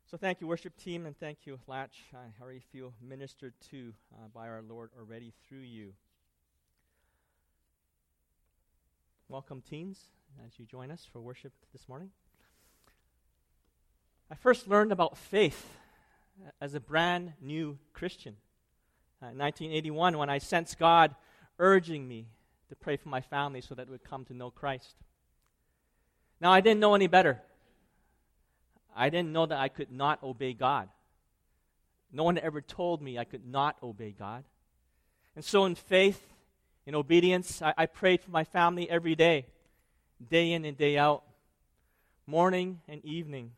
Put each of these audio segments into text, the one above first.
So thank you, worship team, and thank you, Latch. I already feel ministered to by our Lord already through you. Welcome, teens, as you join us for worship this morning. I first learned about faith as a brand new Christian. In 1981, when I sensed God urging me to pray for my family so that it would come to know Christ. Now, I didn't know any better. I didn't know that I could not obey God. No one ever told me I could not obey God. And so in faith, in obedience, I prayed for my family every day in and day out, morning and evening.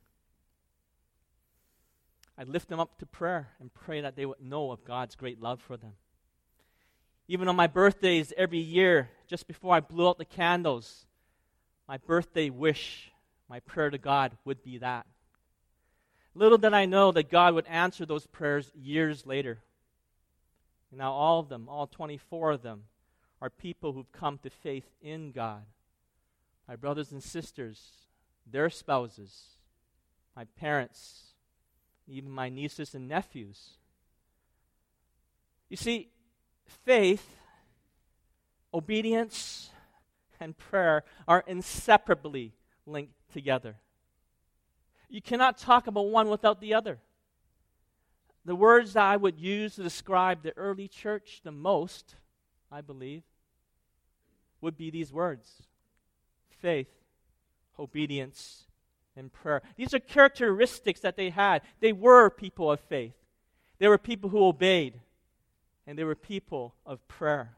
I'd lift them up to prayer and pray that they would know of God's great love for them. Even on my birthdays every year, just before I blew out the candles, my birthday wish, my prayer to God would be that. Little did I know that God would answer those prayers years later. And now all of them, all 24 of them, are people who've come to faith in God. My brothers and sisters, their spouses, my parents, even my nieces and nephews. You see, faith, obedience, and prayer are inseparably linked together. You cannot talk about one without the other. The words that I would use to describe the early church the most, I believe, would be these words: faith, obedience, and prayer. These are characteristics that they had. They were people of faith. They were people who obeyed, and they were people of prayer.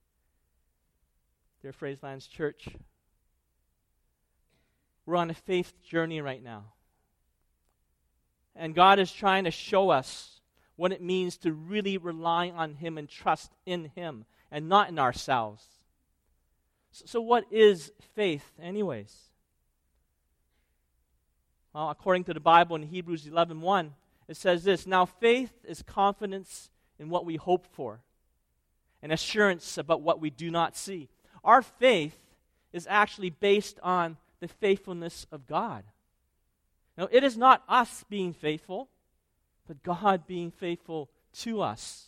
Dear Phraselands Church, we're on a faith journey right now. And God is trying to show us what it means to really rely on Him and trust in Him and not in ourselves. So what is faith anyways? Well, according to the Bible in Hebrews 11:1, it says this: "Now faith is confidence in what we hope for, and assurance about what we do not see." Our faith is actually based on the faithfulness of God. Now, it is not us being faithful, but God being faithful to us.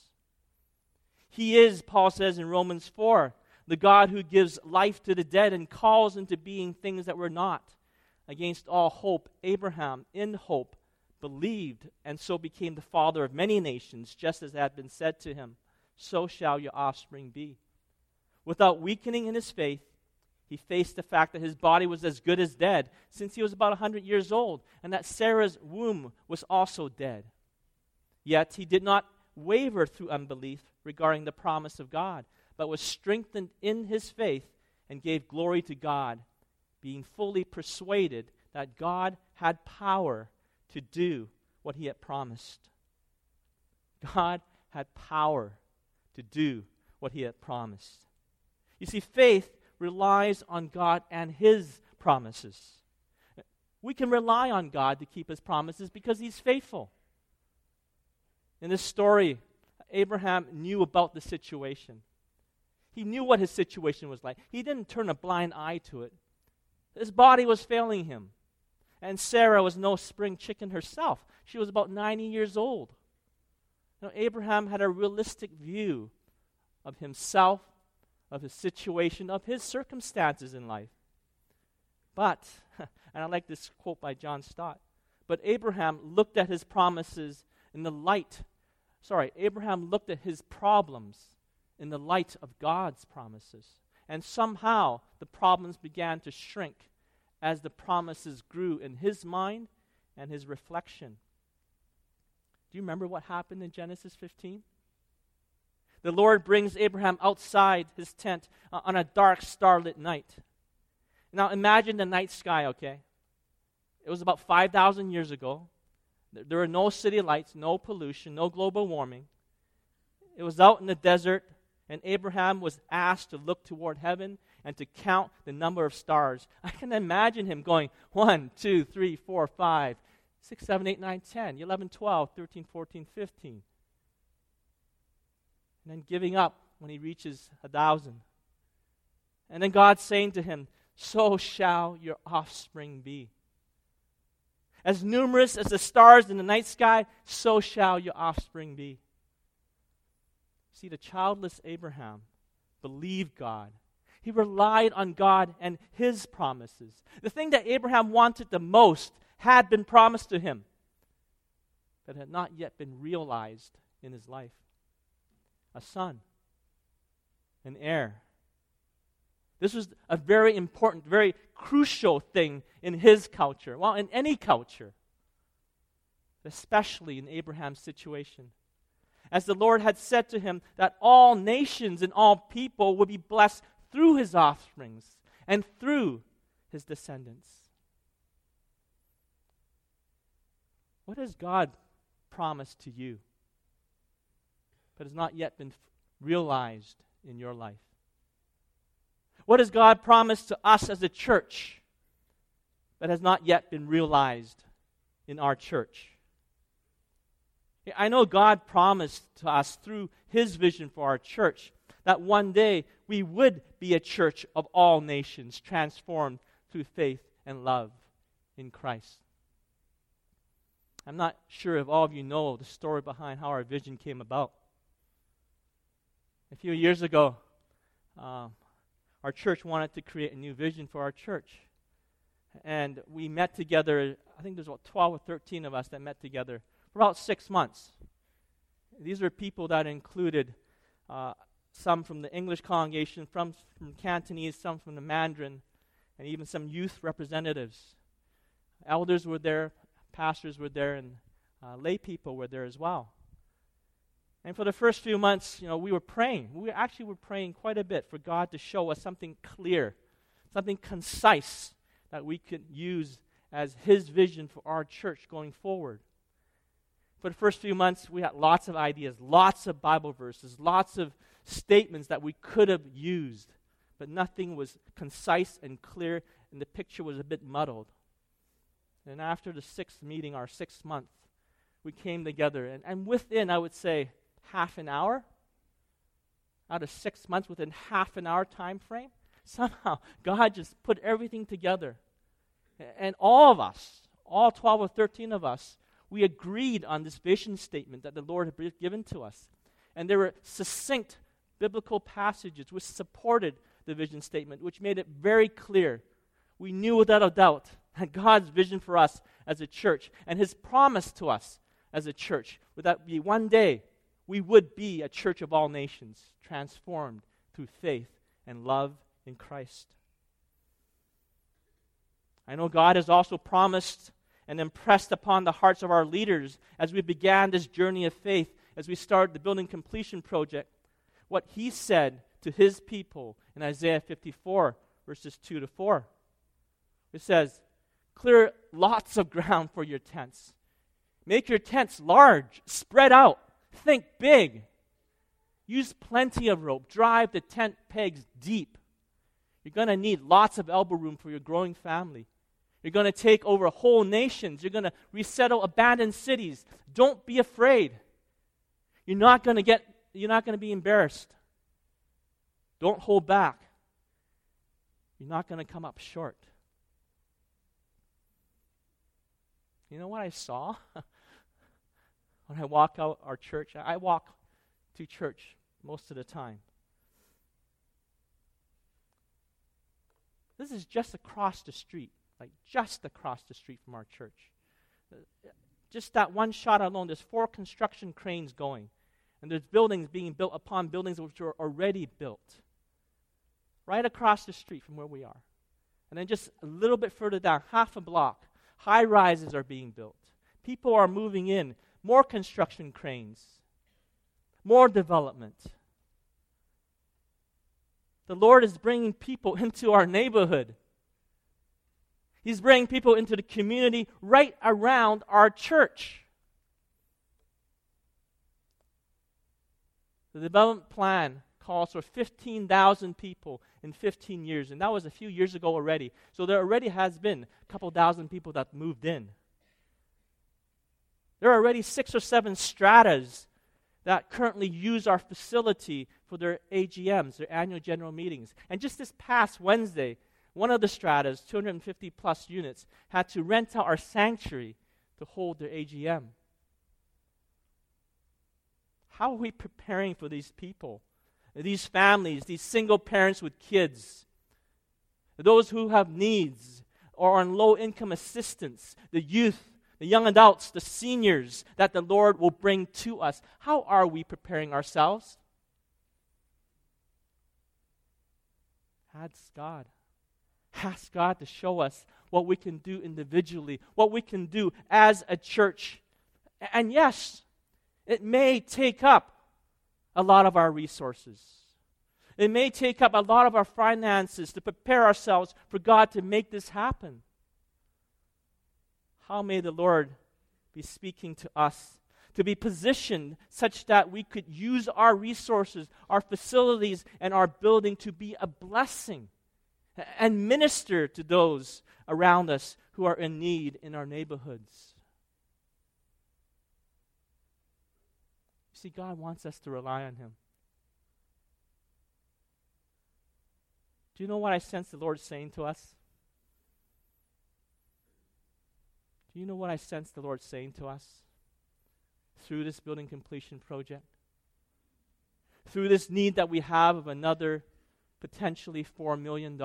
He is, Paul says in Romans 4, the God who gives life to the dead and calls into being things that were not. Against all hope, Abraham, in hope, believed, and so became the father of many nations, just as had been said to him, "So shall your offspring be." Without weakening in his faith, he faced the fact that his body was as good as dead since he was about 100 years old, and that Sarah's womb was also dead. Yet he did not waver through unbelief regarding the promise of God, but was strengthened in his faith and gave glory to God, being fully persuaded that God had power to do what He had promised. God had power to do what He had promised. You see, faith relies on God and His promises. We can rely on God to keep His promises because He's faithful. In this story, Abraham knew about the situation. He knew what his situation was like. He didn't turn a blind eye to it. His body was failing him. And Sarah was no spring chicken herself. She was about 90 years old. Now, Abraham had a realistic view of himself, of his situation, of his circumstances in life. But, and I like this quote by John Stott, but Abraham looked at his promises in the light, Abraham looked at his problems in the light of God's promises. And somehow the problems began to shrink as the promises grew in his mind and his reflection. Do you remember what happened in Genesis 15? The Lord brings Abraham outside his tent on a dark, starlit night. Now imagine the night sky, okay? It was about 5,000 years ago. There were no city lights, no pollution, no global warming. It was out in the desert, and Abraham was asked to look toward heaven and to count the number of stars. I can imagine him going 1, 2, 3, 4, 5, 6, 7, 8, 9, 10, 11, 12, 13, 14, 15. And then giving up when he reaches 1,000. And then God saying to him, "So shall your offspring be." As numerous as the stars in the night sky, so shall your offspring be. See, the childless Abraham believed God. He relied on God and His promises. The thing that Abraham wanted the most had been promised to him, but had not yet been realized in his life. A son, an heir. This was a very important, very crucial thing in his culture. Well, in any culture, especially in Abraham's situation. As the Lord had said to him that all nations and all people would be blessed through his offsprings and through his descendants. What has God promised to you but has not yet been realized in your life? What has God promised to us as a church that has not yet been realized in our church? I know God promised to us through His vision for our church that one day we would be a church of all nations, transformed through faith and love in Christ. I'm not sure if all of you know the story behind how our vision came about. A few years ago, our church wanted to create a new vision for our church. And we met together, I think there's about 12 or 13 of us that met together for about 6 months. These were people that included some from the English congregation, from Cantonese, some from the Mandarin, and even some youth representatives. Elders were there, pastors were there, and lay people were there as well. And for the first few months, we were praying. We actually were praying quite a bit for God to show us something clear, something concise that we could use as His vision for our church going forward. For the first few months, we had lots of ideas, lots of Bible verses, lots of statements that we could have used, but nothing was concise and clear, and the picture was a bit muddled. And after the 6th meeting, our 6th month, we came together, and within, I would say, half an hour, out of 6 months, within half an hour time frame, somehow God just put everything together. And all of us, all 12 or 13 of us, we agreed on this vision statement that the Lord had given to us. And there were succinct biblical passages which supported the vision statement, which made it very clear. We knew without a doubt that God's vision for us as a church and His promise to us as a church would that be one day we would be a church of all nations, transformed through faith and love in Christ. I know God has also promised and impressed upon the hearts of our leaders as we began this journey of faith, as we started the Building Completion Project, what He said to His people in Isaiah 54, verses 2 to 4. It says, "Clear lots of ground for your tents. Make your tents large, spread out. Think big. Use plenty of rope. Drive the tent pegs deep. You're going to need lots of elbow room for your growing family. You're going to take over whole nations. You're going to resettle abandoned cities. Don't be afraid. You're not going to be embarrassed. Don't hold back. You're not going to come up short." You know what I saw? When I walk out our church, I walk to church most of the time. This is just across the street, just across the street from our church. Just that one shot alone, there's 4 construction cranes going. And there's buildings being built upon buildings which are already built. Right across the street from where we are. And then just a little bit further down, half a block, high rises are being built. People are moving in. More construction cranes. More development. The Lord is bringing people into our neighborhood. He's bringing people into the community right around our church. The development plan calls for 15,000 people in 15 years, and that was a few years ago already. So there already has been a couple thousand people that moved in. There are already 6 or 7 stratas that currently use our facility for their AGMs, their annual general meetings. And just this past Wednesday, One of the stratas, 250 plus units, had to rent out our sanctuary to hold their AGM. How are we preparing for these people, these families, these single parents with kids, those who have needs or on low-income assistance, the youth, the young adults, the seniors that the Lord will bring to us? How are we preparing ourselves? Ask God. Ask God to show us what we can do individually, what we can do as a church. And yes, it may take up a lot of our resources. It may take up a lot of our finances to prepare ourselves for God to make this happen. How may the Lord be speaking to us to be positioned such that we could use our resources, our facilities, and our building to be a blessing and minister to those around us who are in need in our neighborhoods. You see, God wants us to rely on Him. Do you know what I sense the Lord saying to us? Do you know what I sense the Lord saying to us through this building completion project? Through this need that we have of another potentially $4 million?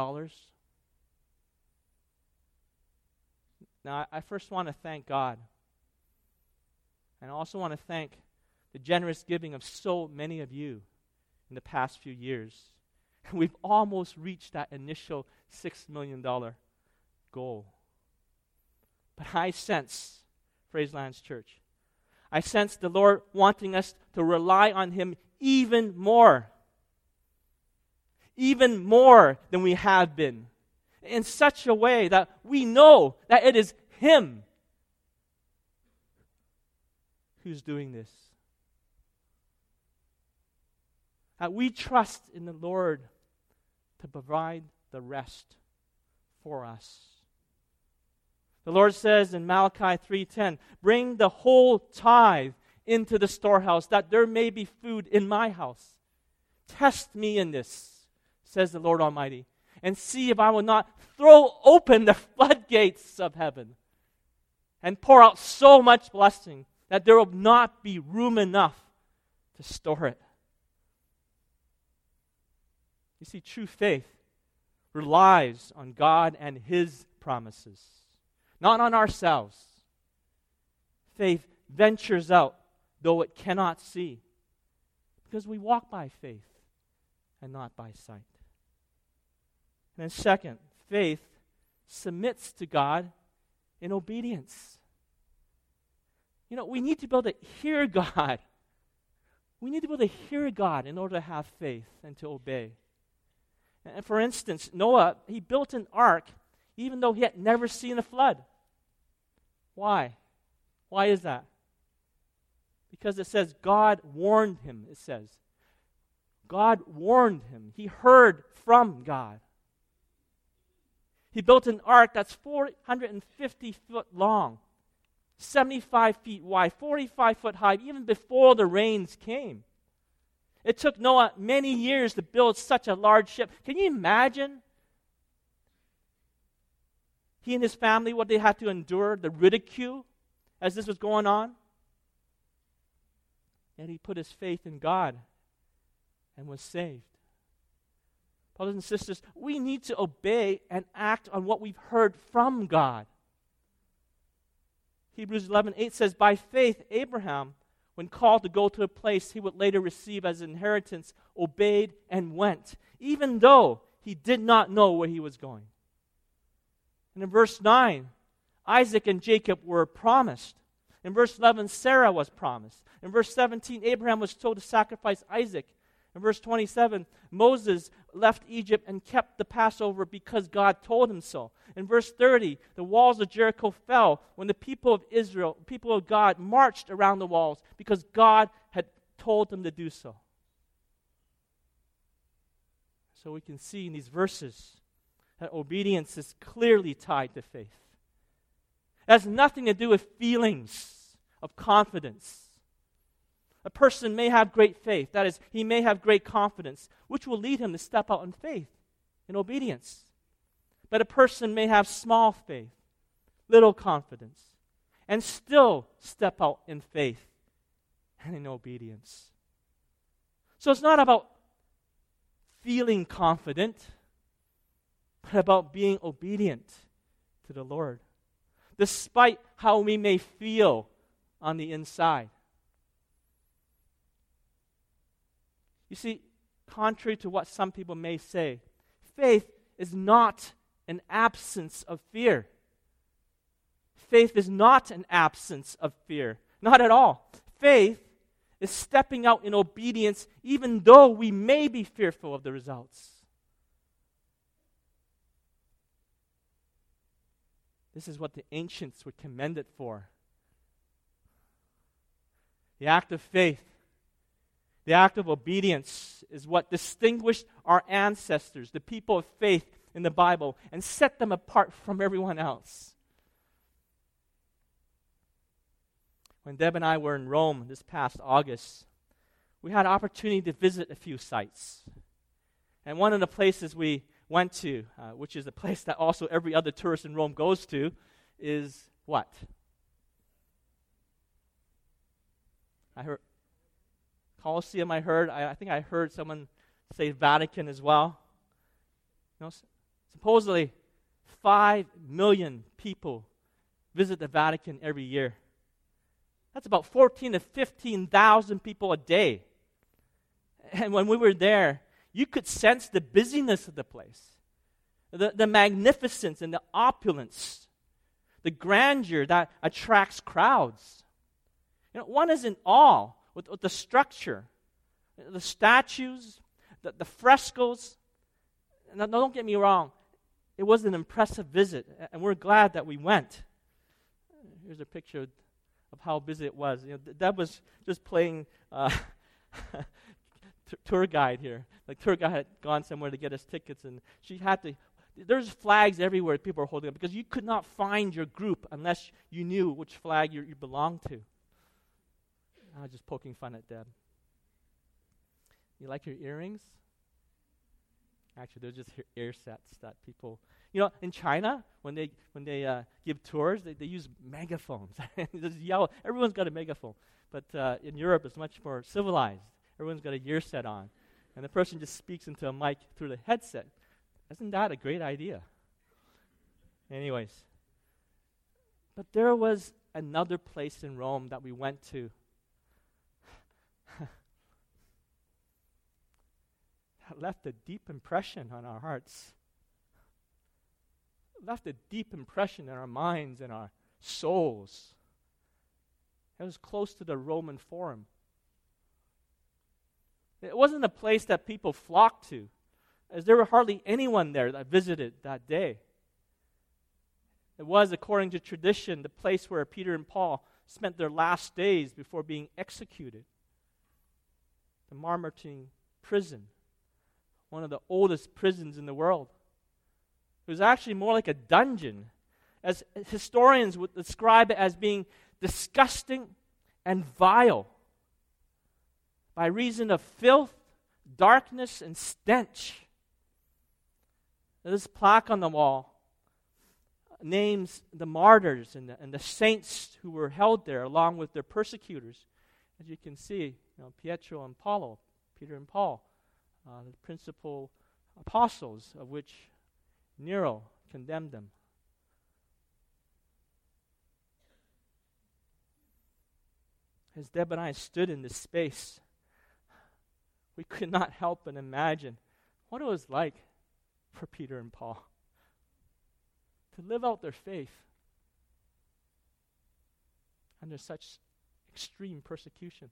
Now, I first want to thank God. And I also want to thank the generous giving of so many of you in the past few years. We've almost reached that initial $6 million goal. But I sense, Fraserlands Church, I sense the Lord wanting us to rely on Him even more than we have been, in such a way that we know that it is Him who's doing this. That we trust in the Lord to provide the rest for us. The Lord says in Malachi 3:10, "Bring the whole tithe into the storehouse, that there may be food in my house. Test me in this, says the Lord Almighty, and see if I will not throw open the floodgates of heaven and pour out so much blessing that there will not be room enough to store it." You see, true faith relies on God and His promises, not on ourselves. Faith ventures out, though it cannot see, because we walk by faith and not by sight. And then second, faith submits to God in obedience. You know, we need to be able to hear God. We need to be able to hear God in order to have faith and to obey. And for instance, Noah, he built an ark even though he had never seen a flood. Why? Why is that? Because it says God warned him, it says. God warned him. He heard from God. He built an ark that's 450 foot long, 75 feet wide, 45 foot high, even before the rains came. It took Noah many years to build such a large ship. Can you imagine? He and his family, what they had to endure, the ridicule as this was going on. And he put his faith in God and was saved. Brothers and sisters, we need to obey and act on what we've heard from God. Hebrews 11:8 says, "By faith Abraham, when called to go to a place he would later receive as an inheritance, obeyed and went, even though he did not know where he was going." And in verse 9, Isaac and Jacob were promised. In verse 11, Sarah was promised. In verse 17, Abraham was told to sacrifice Isaac. In verse 27, Moses left Egypt and kept the Passover because God told him so. In verse 30, the walls of Jericho fell when the people of Israel, people of God, marched around the walls because God had told them to do so. So we can see in these verses that obedience is clearly tied to faith. It has nothing to do with feelings of confidence. A person may have great faith. That is, he may have great confidence, which will lead him to step out in faith, in obedience. But a person may have small faith, little confidence, and still step out in faith and in obedience. So it's not about feeling confident, but about being obedient to the Lord, despite how we may feel on the inside. You see, contrary to what some people may say, faith is not an absence of fear. Faith is not an absence of fear. Not at all. Faith is stepping out in obedience even though we may be fearful of the results. This is what the ancients were commended for. The act of faith, the act of obedience is what distinguished our ancestors, the people of faith in the Bible, and set them apart from everyone else. When Deb and I were in Rome this past August, we had an opportunity to visit a few sites. And one of the places we went to, which is a place that also every other tourist in Rome goes to, is what? I heard Colosseum. I think I heard someone say Vatican as well. You know, supposedly 5 million people visit the Vatican every year. That's about 14,000 to 15,000 people a day. And when we were there, you could sense the busyness of the place, the magnificence and the opulence, the grandeur that attracts crowds. You know, one is in awe with the structure, the statues, the frescoes. Now, don't get me wrong. It was an impressive visit, and we're glad that we went. Here's a picture of how busy it was. You know, Deb was just playing tour guide here. Like, tour guide had gone somewhere to get us tickets, and she had to. There's flags everywhere people are holding up because you could not find your group unless you knew which flag you belonged to. I was just poking fun at Deb. You like your earrings? Actually, they're just ear sets that people. You know, in China, when they give tours, they use megaphones. They just yell. Everyone's got a megaphone. But in Europe, it's much more civilized. Everyone's got a ear set on. And the person just speaks into a mic through the headset. Isn't that a great idea? Anyways. But there was another place in Rome that we went to. That left a deep impression on our hearts. Left a deep impression in our minds and our souls. It was close to the Roman Forum. It wasn't a place that people flocked to, as there were hardly anyone there that visited that day. It was, according to tradition, the place where Peter and Paul spent their last days before being executed. The Mamertine prison, one of the oldest prisons in the world. It was actually more like a dungeon, as historians would describe it as being disgusting and vile by reason of filth, darkness, and stench. This plaque on the wall names the martyrs and the saints who were held there along with their persecutors. As you can see, Pietro and Paulo, Peter and Paul, the principal apostles of which Nero condemned them. As Deb and I stood in this space, we could not help but imagine what it was like for Peter and Paul to live out their faith under such extreme persecution.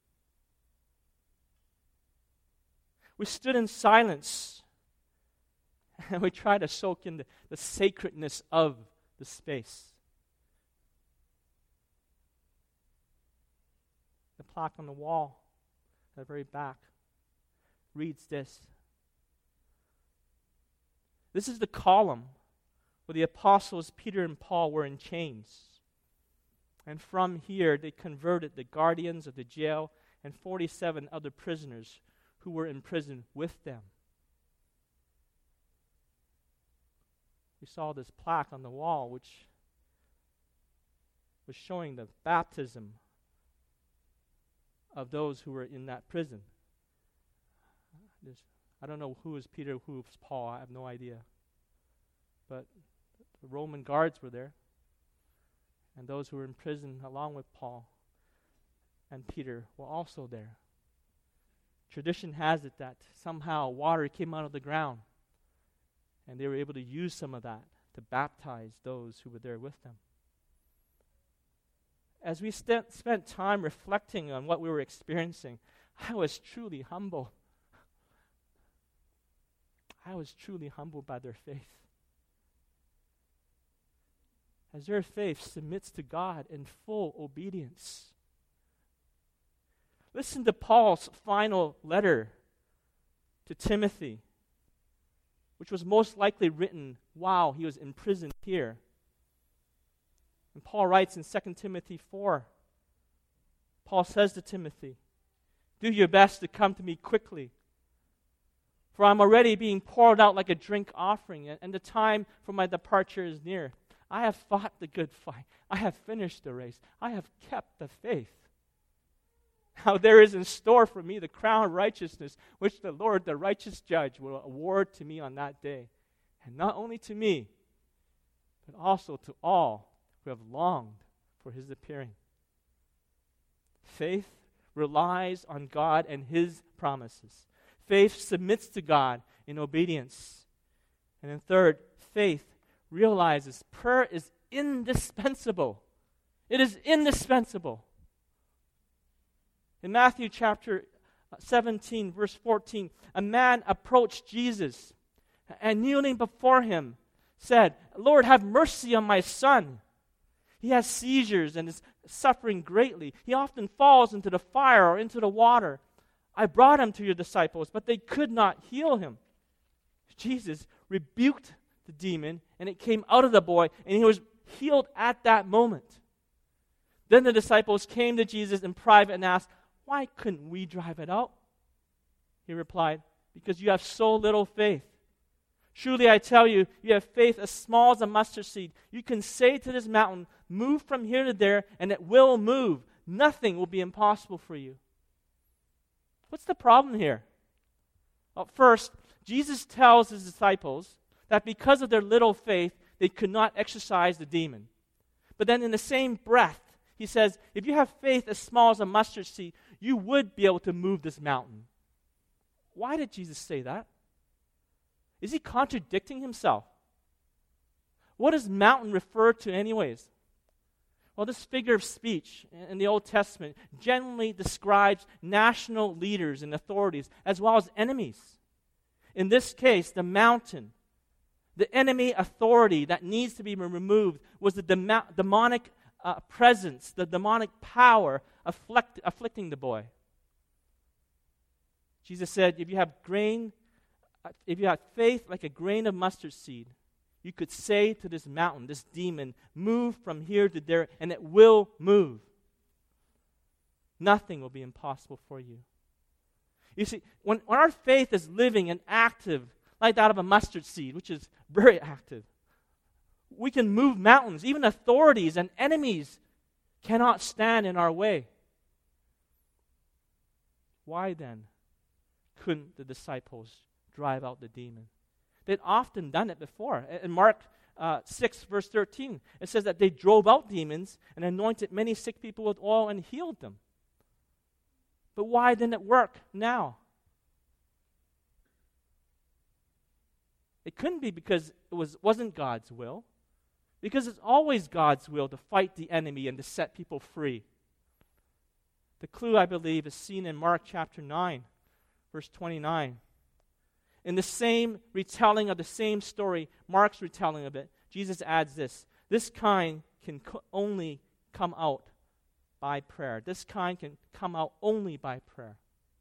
We stood in silence and we tried to soak in the sacredness of the space. The plaque on the wall at the very back reads this. This is the column where the apostles Peter and Paul were in chains. And from here they converted the guardians of the jail and 47 other prisoners who were in prison with them. we saw this plaque on the wall which was showing the baptism of those who were in that prison. I don't know who was Peter, who was Paul. I have no idea. But the Roman guards were there, and those who were in prison along with Paul and Peter were also there. Tradition has it that somehow water came out of the ground, and they were able to use some of that to baptize those who were there with them. As we spent time reflecting on what we were experiencing, I was truly humbled. I was truly humbled by their faith. As their faith submits to God in full obedience. Listen to Paul's final letter to Timothy, which was most likely written while he was imprisoned here. And Paul writes in 2 Timothy 4, Paul says to Timothy, "Do your best to come to me quickly, for I'm already being poured out like a drink offering, and the time for my departure is near. I have fought the good fight. I have finished the race. I have kept the faith. Now there is in store for me the crown of righteousness, which the Lord, the righteous judge, will award to me on that day. And not only to me, but also to all who have longed for his appearing." Faith relies on God and his promises. Faith submits to God in obedience. And then third, faith realizes prayer is indispensable. It is indispensable. In Matthew chapter 17, verse 14, a man approached Jesus and kneeling before him said, "Lord, have mercy on my son. He has seizures and is suffering greatly. He often falls into the fire or into the water. I brought him to your disciples, but they could not heal him." Jesus rebuked the demon, and it came out of the boy, and he was healed at that moment. Then the disciples came to Jesus in private and asked, "Why couldn't we drive it out?" He replied, "Because you have so little faith. Truly I tell you, you have faith as small as a mustard seed. You can say to this mountain, 'Move from here to there,' and it will move. Nothing will be impossible for you." What's the problem here? Well, first, Jesus tells his disciples that because of their little faith, they could not exorcise the demon. But then in the same breath, he says, if you have faith as small as a mustard seed, you would be able to move this mountain. Why did Jesus say that? Is he contradicting himself? What does mountain refer to anyways? Well, this figure of speech in the Old Testament generally describes national leaders and authorities as well as enemies. In this case, the mountain, the enemy authority that needs to be removed was the demonic presence, the demonic power afflicting the boy. Jesus said, if you have faith like a grain of mustard seed, you could say to this mountain, this demon, "Move from here to there," and it will move. Nothing will be impossible for you. You see, when our faith is living and active, like that of a mustard seed, which is very active, we can move mountains. Even authorities and enemies cannot stand in our way. Why then couldn't the disciples drive out the demon? They'd often done it before. In Mark 6, verse 13, it says that they drove out demons and anointed many sick people with oil and healed them. But why didn't it work now? It couldn't be because it wasn't God's will. Because it's always God's will to fight the enemy and to set people free. The clue, I believe, is seen in Mark chapter 9, verse 29. In the same retelling of the same story, Mark's retelling of it, Jesus adds this: this kind can only come out by prayer. This kind can come out only by prayer.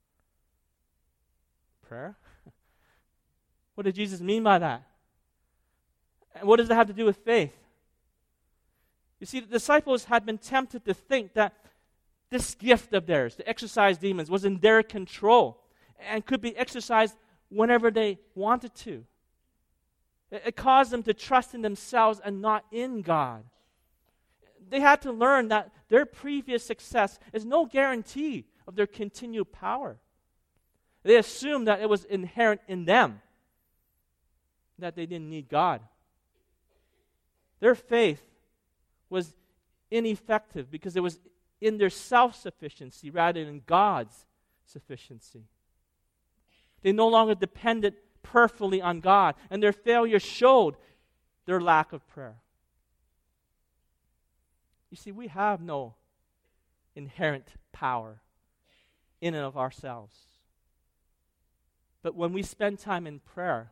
Prayer? What did Jesus mean by that? And what does it have to do with faith? You see, the disciples had been tempted to think that this gift of theirs, to exorcise demons, was in their control and could be exercised whenever they wanted to. It caused them to trust in themselves and not in God. They had to learn that their previous success is no guarantee of their continued power. They assumed that it was inherent in them, that they didn't need God. Their faith was ineffective because it was in their self-sufficiency rather than God's sufficiency. They no longer depended perfectly on God, and their failure showed their lack of prayer. You see, we have no inherent power in and of ourselves. But when we spend time in prayer,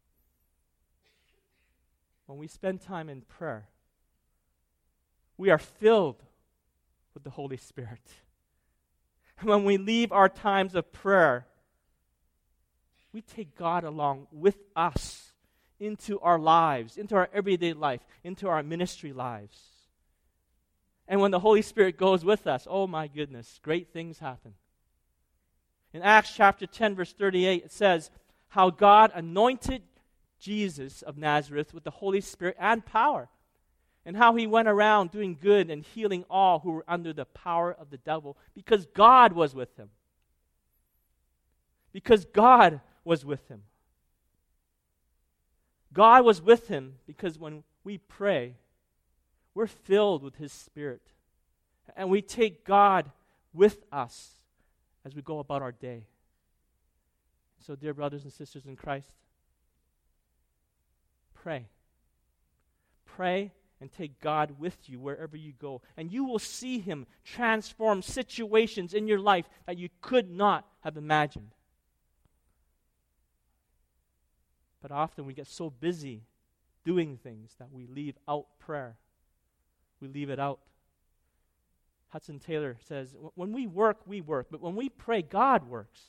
we are filled with the Holy Spirit. And when we leave our times of prayer, we take God along with us into our lives, into our everyday life, into our ministry lives. And when the Holy Spirit goes with us, oh my goodness, great things happen. In Acts chapter 10, verse 38, it says, how God anointed Jesus of Nazareth with the Holy Spirit and power, and how he went around doing good and healing all who were under the power of the devil, because God was with him. Because God was with him. God was with him because when we pray, we're filled with his Spirit. And we take God with us as we go about our day. So, dear brothers and sisters in Christ, pray. Pray and take God with you wherever you go. And you will see him transform situations in your life that you could not have imagined. But often we get so busy doing things that we leave out prayer. We leave it out. Hudson Taylor says, when we work, but when we pray, God works.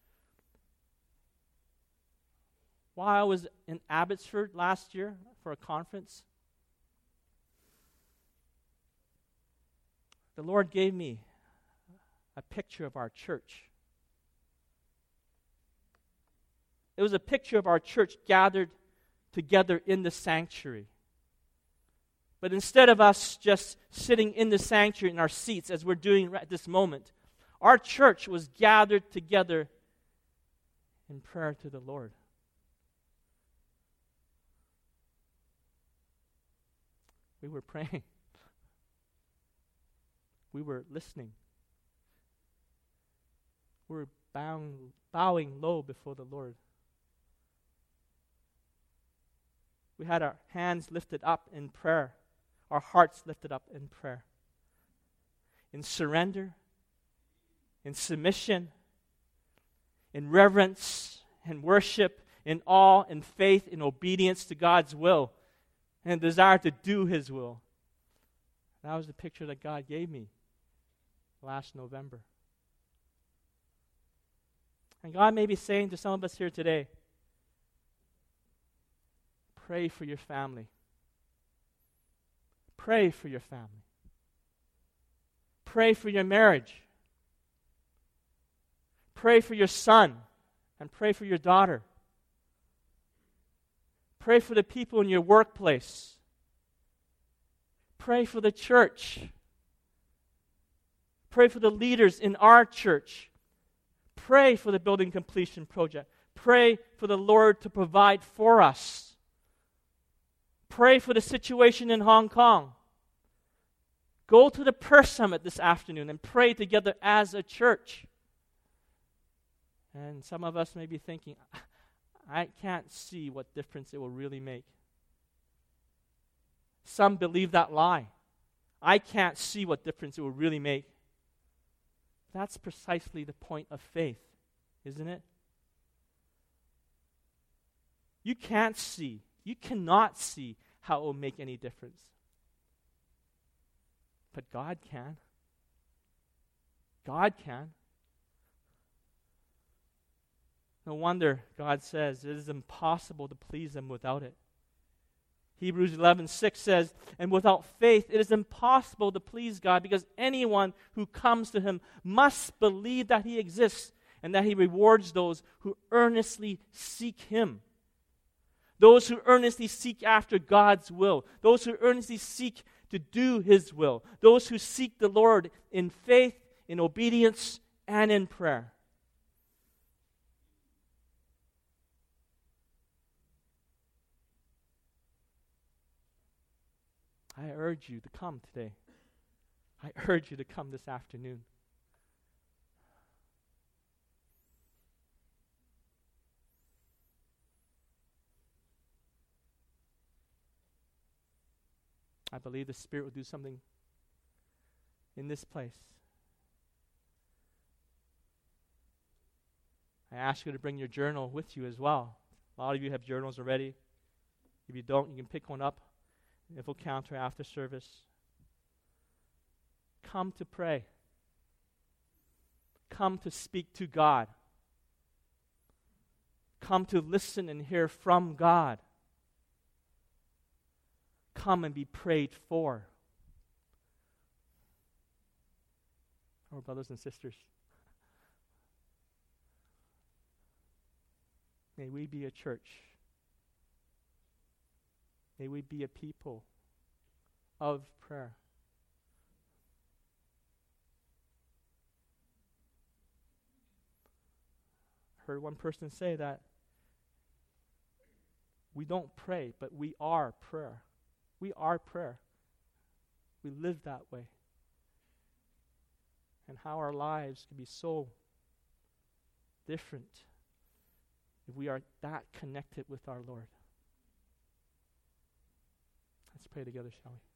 While I was in Abbotsford last year for a conference, the Lord gave me a picture of our church. It was a picture of our church gathered together in the sanctuary. But instead of us just sitting in the sanctuary in our seats as we're doing right at this moment, our church was gathered together in prayer to the Lord. We were praying. We were listening. We were bowing low before the Lord. We had our hands lifted up in prayer, our hearts lifted up in prayer, in surrender, in submission, in reverence, in worship, in awe, in faith, in obedience to God's will, and desire to do his will. That was the picture that God gave me last November. And God may be saying to some of us here today, pray for your family. Pray for your family. Pray for your marriage. Pray for your son and pray for your daughter. Pray for the people in your workplace. Pray for the church. Pray for the leaders in our church. Pray for the building completion project. Pray for the Lord to provide for us. Pray for the situation in Hong Kong. Go to the prayer summit this afternoon and pray together as a church. And some of us may be thinking, I can't see what difference it will really make. Some believe that lie. I can't see what difference it will really make. That's precisely the point of faith, isn't it? You can't see, you cannot see how it will make any difference. But God can. God can. No wonder God says it is impossible to please him without it. Hebrews 11:6 says, and without faith it is impossible to please God, because anyone who comes to him must believe that he exists and that he rewards those who earnestly seek him. those who earnestly seek after God's will, those who earnestly seek to do His will, those who seek the Lord in faith, in obedience, and in prayer. I urge you to come today. I urge you to come this afternoon. I believe the Spirit will do something in this place. I ask you to bring your journal with you as well. A lot of you have journals already. If you don't, you can pick one up. If we'll counter after service. Come to pray. Come to speak to God. Come to listen and hear from God. Come and be prayed for. Our brothers and sisters, may we be a church. May we be a people of prayer. I heard one person say that we don't pray, but we are prayer. We are prayer. We live that way. And how our lives can be so different if we are that connected with our Lord. Let's pray together, shall we?